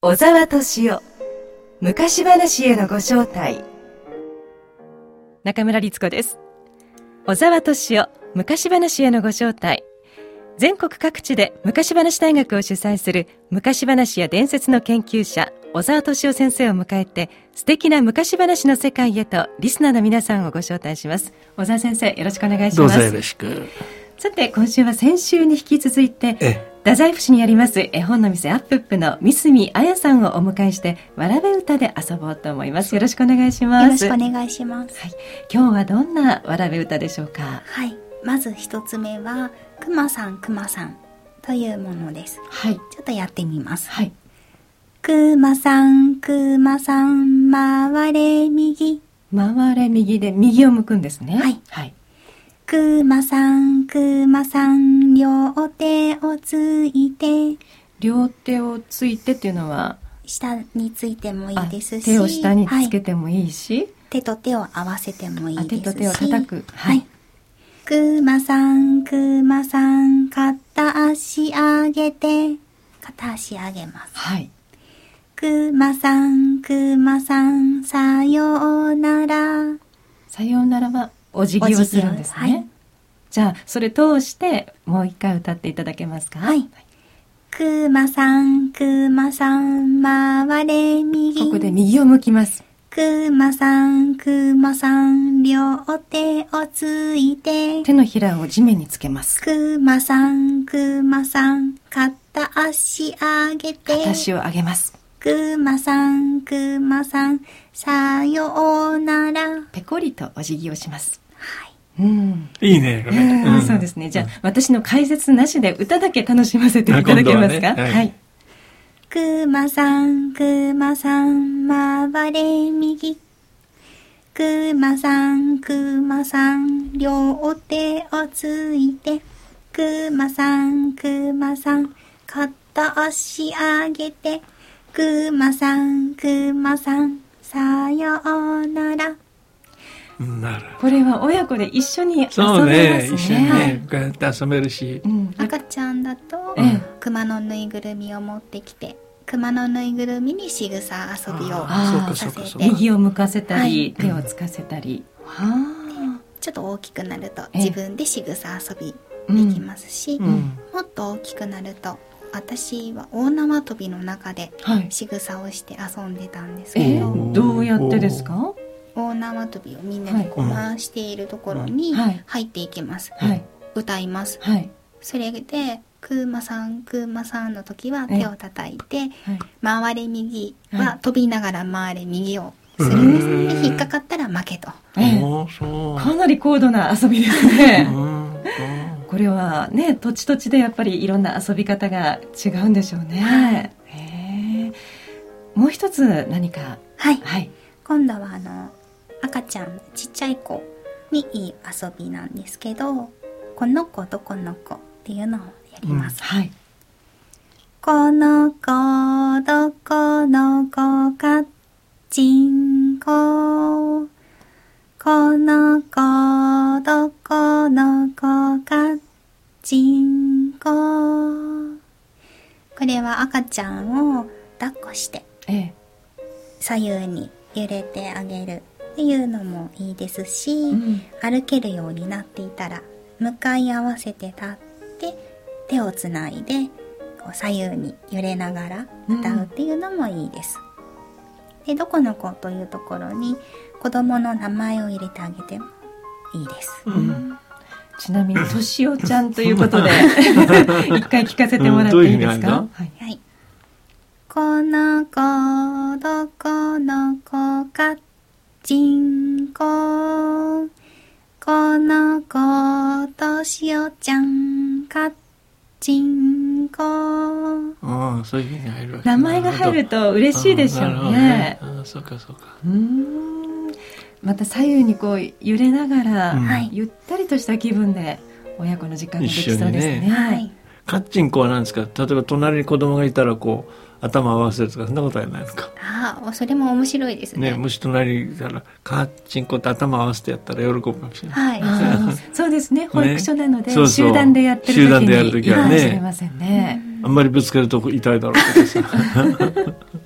小沢敏夫昔話へのご招待。 中村律子です。小沢敏夫昔話へのご招待。全国各地で昔話大学を主催する昔話や伝説の研究者小沢敏夫先生を迎えて、素敵な昔話の世界へとリスナーの皆さんをご招待します。小沢先生、よろしくお願いします。 どうぞよろしく。 さて、今週は先週に引き続いて太宰府市にあります絵本の店アップップの三角彩さんをお迎えして、わらべ歌で遊ぼうと思います。よろしくお願いします。 よろしくお願いします。 はい、今日はどんなわらべ歌でしょうか？ はい、まず一つ目はくまさんくまさんというものです。 はい、 ちょっとやってみます。 はい。 くまさんくまさん回れ右、 回れ右で右を向くんですね。 はい、 はい。 くまさんくまさん両手をついて、 両手をついてっていうのは下についてもいいですし、 手を下につけてもいいし、 手と手を合わせてもいいですし、 手と手を叩く。 はい。くまさんくまさん片足上げて、片足上げます。 はい。 くまさんくまさんさようなら、 さようならはお辞儀をするんですね。はい、じゃあそれ通してもう一回歌っていただけますか？ はい。くまさんくまさん回れ右、 ここで右を向きます。 くまさんくまさん両手をついて、 手のひらを地面につけます。 くまさんくまさん片足上げて、 片足を上げます。 くまさんくまさんさようなら、 ペコリとお辞儀をします。 はい。 いいね、これ。 そうですね。じゃあ、私の解説なしで歌だけ楽しませていただけますか？はい。 くまさんくまさん回れ右、くまさんくまさん両手をついて、くまさんくまさん片足上げて、くまさんくまさんさようなら。 なる。 これは親子で一緒に遊べますね。 そうね、一緒にね、こうやって遊べるし、 赤ちゃんだと熊のぬいぐるみを持ってきて、熊のぬいぐるみに仕草遊びをさせて、 右を向かせたり、手をつかせたり、 ちょっと大きくなると自分で仕草遊びできますし、もっと大きくなると、私は大縄跳びの中で仕草をして遊んでたんですけど、 どうやってですか？ 大縄跳びをみんなでこう回しているところに入っていきます。歌います。それでくまさんくまさんの時は手を叩いて、回れ右は飛びながら回れ右をするんですね。引っかかったら負けと。 かなり高度な遊びですね。これはね、土地土地でやっぱりいろんな遊び方が違うんでしょうね。もう一つ何か。 はい。今度は赤ちゃん、ちっちゃい子にいい遊びなんですけど、この子とこの子っていうのをやります。この子どこの子かちんこ、この子どこの子かちんこ。これは赤ちゃんを抱っこして、左右に揺れてあげるっていうのもいいですし、歩けるようになっていたら向かい合わせて立って手をつないでこう左右に揺れながら歌うっていうのもいいです。で、どこの子というところに子供の名前を入れてあげてもいいです。 ちなみにとしおちゃんということで一回聞かせてもらっていいですか？この子どこの子かちんこ、この子としおちゃんかちんこ。 そういうふうに入るわけ。 名前が入ると嬉しいでしょうね。 そうかそうか。 また左右にこう揺れながら、ゆったりとした気分で親子の時間ができそうですね。 かっちんこは何ですか？例えば隣に子供がいたらこう頭合わせるとか、そんなことはないのか？ それも面白いですね。 もし隣にいたらかっちんこって頭合わせてやったら喜ぶかもしれない。 そうですね。保育所なので集団でやってる時にいいかもしれませんね。 あんまりぶつけると痛いだろうけどさ。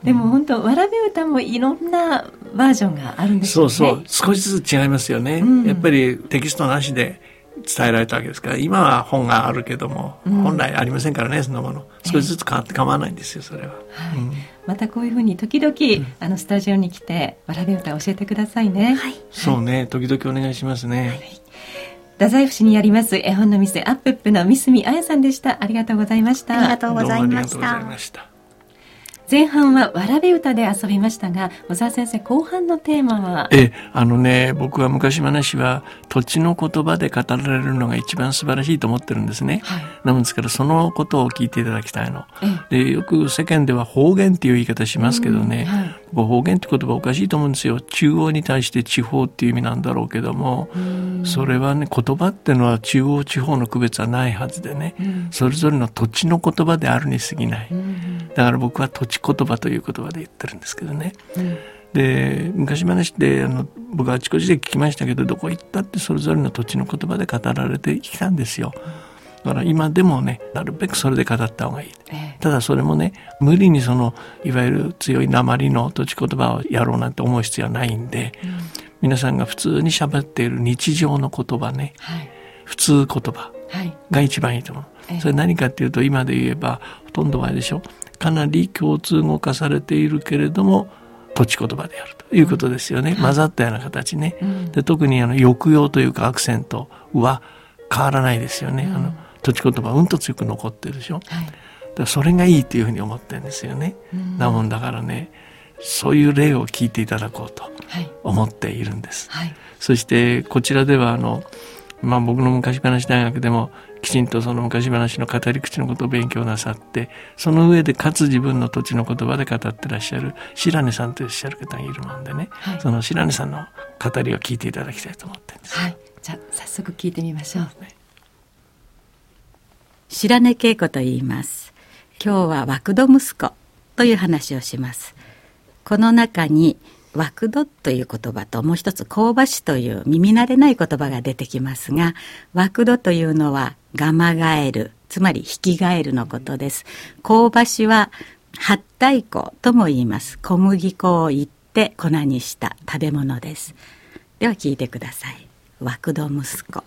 でも本当わらべ歌もいろんなバージョンがあるんですよね。 そう少しずつ違いますよね、やっぱりテキストなしで伝えられたわけですから。今は本があるけども、本来ありませんからね、そのもの。少しずつ変わって構わないんですよ、それは。 またこういうふうに時々、スタジオに来てわらべ歌を教えてくださいね。 そうね、時々お願いしますね。 太宰府市にあります絵本の店アップップの三角彩さんでした。ありがとうございました。 ありがとうございました。 どうもありがとうございました。 前半はわらべ歌で遊びましたが、小沢先生、後半のテーマは？ 僕は昔話は土地の言葉で語られるのが一番素晴らしいと思ってるんですね。なのですからそのことを聞いていただきたいの。で、よく世間では方言っていう言い方しますけどね、方言って言葉おかしいと思うんですよ。中央に対して地方っていう意味なんだろうけども、それはね、言葉っていうのは中央地方の区別はないはずでね、それぞれの土地の言葉であるに過ぎない。だから僕は土地言葉という言葉で言ってるんですけどね。で、昔話で僕はあちこちで聞きましたけど、どこ行ったってそれぞれの土地の言葉で語られてきたんですよ。だから今でもね、なるべくそれで語った方がいい。ただそれもね、無理にいわゆる強い訛りの土地言葉をやろうなんて思う必要はないんで、皆さんが普通に喋っている日常の言葉ね、普通言葉が一番いいと思う。それ何かっていうと、今で言えばほとんど前でしょ、かなり共通語化されているけれども土地言葉であるということですよね。混ざったような形ね。で、特に抑揚というかアクセントは変わらないですよね。土地言葉うんと強く残ってるでしょ。だからそれがいいというふうに思ってるんですよね。なもんだからね、そういう例を聞いていただこうと思っているんです。そしてこちらでは僕の昔話大学でもきちんとその昔話の語り口のことを勉強なさって、その上でかつ自分の土地の言葉で語ってらっしゃる白根さんというおっしゃる方がいるもんでね、その白根さんの語りを聞いていただきたいと思ってるんです。 じゃあ早速聞いてみましょう。 白根恵子と言います。今日は枠戸息子という話をします。この中に枠戸という言葉ともう一つ香ばしという耳慣れない言葉が出てきますが、枠戸というのはガマガエル、つまりヒキガエルのことです。香ばしは八太鼓とも言います。小麦粉をいって粉にした食べ物です。では聞いてください。枠戸息子。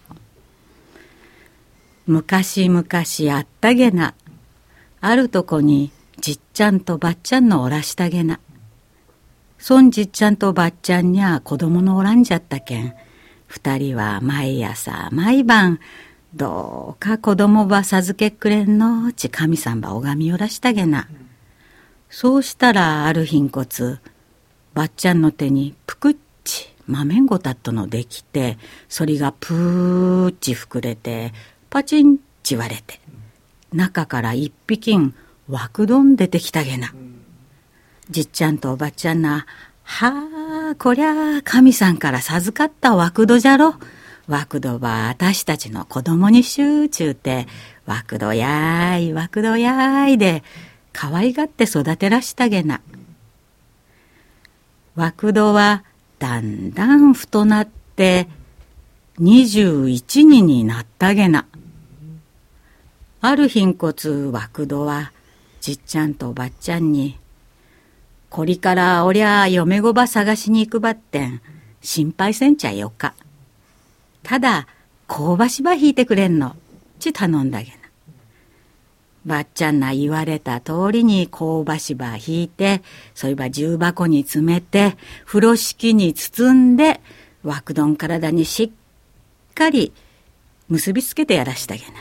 昔々あったげな、あるとこにじっちゃんとばっちゃんのおらしたげな。そんじっちゃんとばっちゃんにゃ子供のおらんじゃったけん、二人は毎朝毎晩どうか子供ば授けくれんのち神さんば拝みよらしたげな。そうしたらある日んこつばっちゃんの手にぷくっち豆んごたっとのできて、そりがぷーっち膨れてパチンち割れて、中から一匹ん枠どん出てきたげな。じっちゃんとおばっちゃんな、はあ、こりゃ神さんから授かった枠戸じゃろ。枠戸は私たちの子供にしゅうちゅうて、枠戸やーい枠戸やーいで可愛がって育てらしたげな。枠戸はだんだん太なって21人になったげな。ある日んこつ枠戸はじっちゃんとおばっちゃんに、こりからおりゃ嫁ごば探しに行くばってん、心配せんちゃよか。ただ香ばしば引いてくれんのち頼んだげな。ばっちゃんな言われた通りに香ばしば引いて、そういえば重箱に詰めて風呂敷に包んで枠どん体にしっかり結びつけてやらしたげな。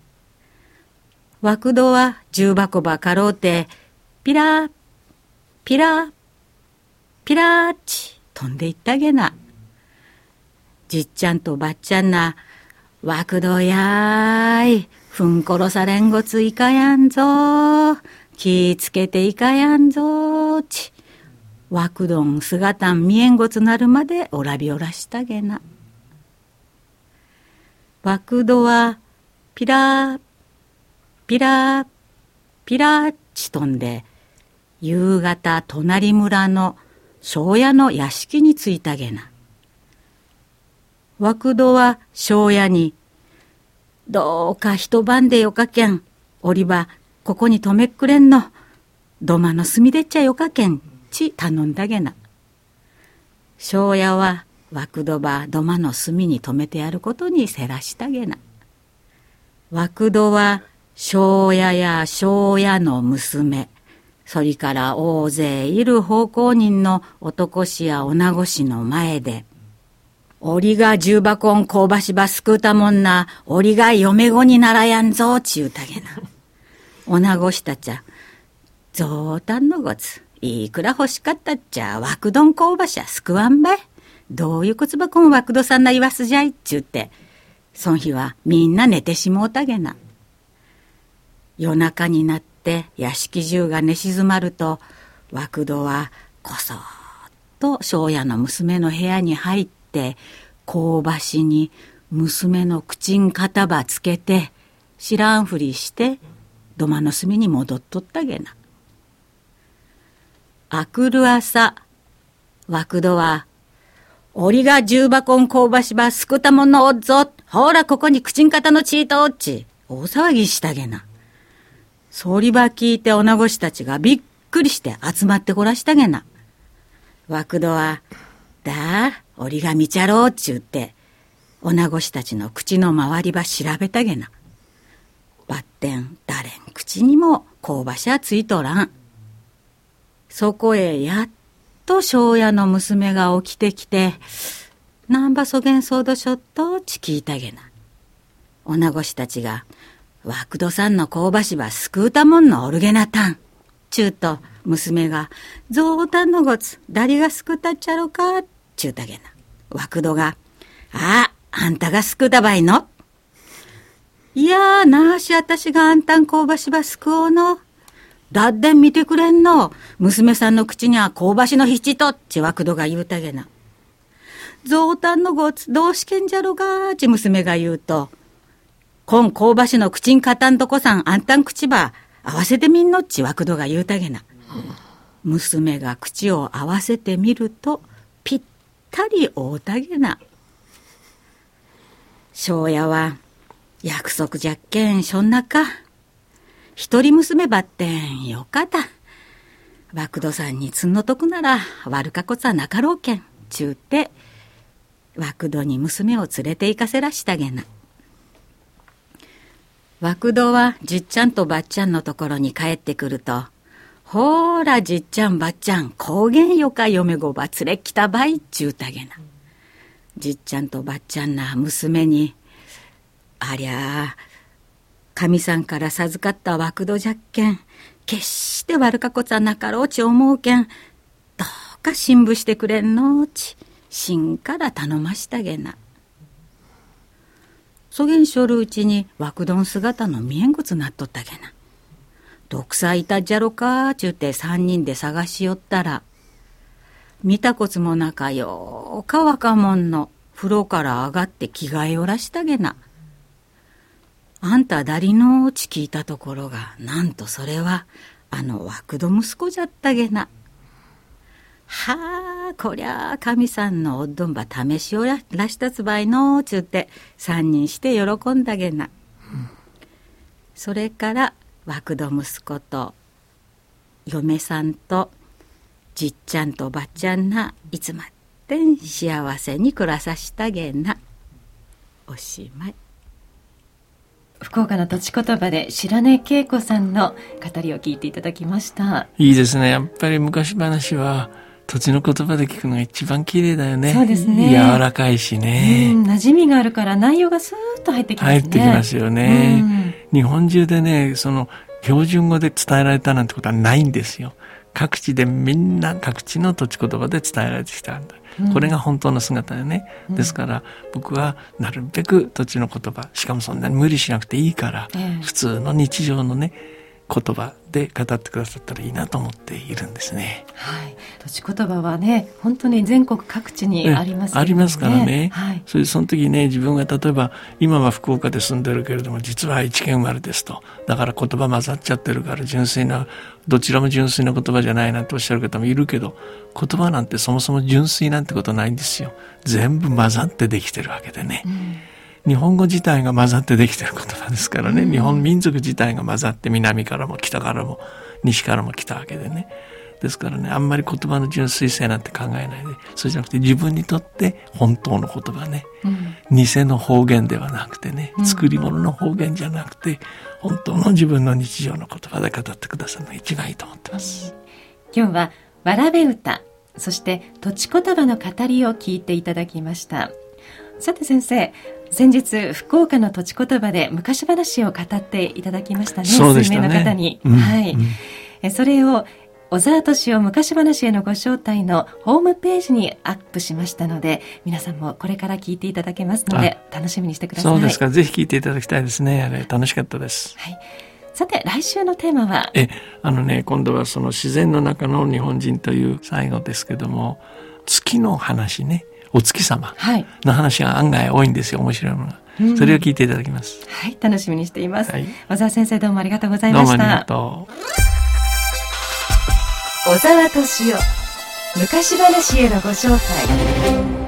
枠戸は重箱ばかろうてピラーピラーピラーち飛んでいったげな。じっちゃんとばっちゃんな、枠戸やーいふん殺されんごついかやんぞ、気つけていかやんぞち、枠どん姿ん見えんごつなるまでおらびおらしたげな。枠戸はピラーピラーピラーち飛んで、夕方隣村の庄屋の屋敷に着いたげな。枠戸は庄屋に、どうか一晩でよかけん、おりばここに泊めっくれんの、 土間の隅でっちゃよかけんち頼んだげな。庄屋は枠戸ば土間の隅に止めてやることにせらしたげな。枠戸は庄屋や庄屋の娘、それから大勢いる奉公人の男子や女子しの前で、おりが重箱ん香ばしばすくうたもんな、おりが嫁子にならやんぞちゅうたげな。女子したちゃ、ぞうたんのごつ、いくら欲しかったっちゃ、枠どん香ばしゃすくわんばい。どういう靴箱ん枠戸さんな言わすじゃいっちゅうて、そん日はみんな寝てしもうたげな。夜中になって屋敷中が寝静まると、枠戸はこそっと庄屋の娘の部屋に入って、香ばしに娘の口ん肩ばつけて、知らんふりして土間の隅に戻っとったげな。あくる朝、枠戸は、おりが重箱ん香ばしばすくたものおっぞ、ほらここに口ん肩のチートおっち、大騒ぎしたげな。そりば聞いて女子たちがびっくりして集まってこらしたげな。枠戸は、だおりが見ちゃろうっちゅうて、女子たちの口の周りば調べたげな。ばってん誰ん口にも香ばしゃついとらん。そこへやっと庄屋の娘が起きてきて、なんばそげんそうどしょっとち聞いたげな。女子たちが、枠戸さんの香ばしばすくうたもんのおるげなたん。ちゅうと娘が、ぞうたんのごつ、誰がすくったっちゃろかちゅうたげな。枠戸が、あんたがすくうたばいの。いやーなあしあたしがあんたん香ばしばすくおうの。だってん見てくれんの。娘さんの口には香ばしのひちとっち枠戸が言うたげな。ぞうたんのごつどうしけんじゃろがち娘が言うと、こん香ばしの口んかたんとこさんあんたん口ば合わせてみんのっち枠戸が言うたげな。娘が口を合わせてみるとぴったり合うたげな。庄屋は約束じゃっけんしょんなか。一人娘ばってんよかた。枠戸さんにつんのとくなら悪かこつはなかろうけんちゅうて、枠戸に娘を連れて行かせらしたげな。枠戸はじっちゃんとばっちゃんのところに帰ってくると、ほーらじっちゃんばっちゃん高原よか嫁ごば連れ来たばいちゅうたげな。じっちゃんとばっちゃんな娘に、ありゃあ神さんから授かった枠戸じゃっけん、決して悪かこつはなかろうち思うけん、どうか辛抱してくれんのちしから頼ましたげな。そげんしょるうちに枠戸ん姿の見えんぐつなっとったげな。どくさいたっじゃろかちゅうて3人で探しよったら、見たこつもなかようか若もんの風呂から上がって着替えおらしたげな。あんただりのうち聞いたところが、なんとそれはあの枠戸息子じゃったげな。はあ、こりゃあ神さんのおっどんば試しをらしたつばいのちゅうて3人して喜んだげな。それから枠戸息子と嫁さんとじっちゃんとばっちゃんないつまってん幸せに暮らさしたげな。おしまい。 福岡の土地言葉で白根恵子さんの語りを聞いていただきました。 いいですね。やっぱり昔話は土地の言葉で聞くのが一番綺麗だよね。 そうですね。 柔らかいしね。 馴染みがあるから内容がスーッと入ってきますね。 入ってきますよね。日本中でね、その標準語で伝えられたなんてことはないんですよ。各地でみんな各地の土地言葉で伝えられてきたんだ。これが本当の姿よね。ですから僕はなるべく土地の言葉、しかもそんなに無理しなくていいから、普通の日常のね言葉で語ってくださったらいいなと思っているんですね。 はい、土地言葉はね本当に全国各地にありますよね。 ありますからね、 はい、 その時ね、自分が例えば今は福岡で住んでるけれども実は愛知県生まれですと、だから言葉混ざっちゃってるから純粋な、どちらも純粋な言葉じゃないなんておっしゃる方もいるけど、言葉なんてそもそも純粋なんてことないんですよ。全部混ざってできてるわけでね、日本語自体が混ざってできてる言葉ですからね、日本民族自体が混ざって南からも北からも西からも来たわけでね。ですからね、あんまり言葉の純粋性なんて考えないで、そうじゃなくて自分にとって本当の言葉ね、偽の方言ではなくてね、作り物の方言じゃなくて、本当の自分の日常の言葉で語ってくださるのが一番いいと思ってます。 今日はわらべ歌、そして土地言葉の語りを聞いていただきました。さて先生、先日福岡の土地言葉で昔話を語っていただきましたね。 そうでしたね。 数名の方に、はい、それを小沢敏夫昔話へのご招待のホームページにアップしましたので、皆さんもこれから聞いていただけますので楽しみにしてください。 そうですか、ぜひ聞いていただきたいですね。あれ楽しかったです。 はい、さて来週のテーマは今度はその自然の中の日本人という最後ですけども、月の話ね、お月様の話が案外多いんですよ、面白いものが。それを聞いていただきます。 はい、楽しみにしています。小沢先生、どうもありがとうございました。 どうもありがとう。 小沢敏夫、昔話へのご招待。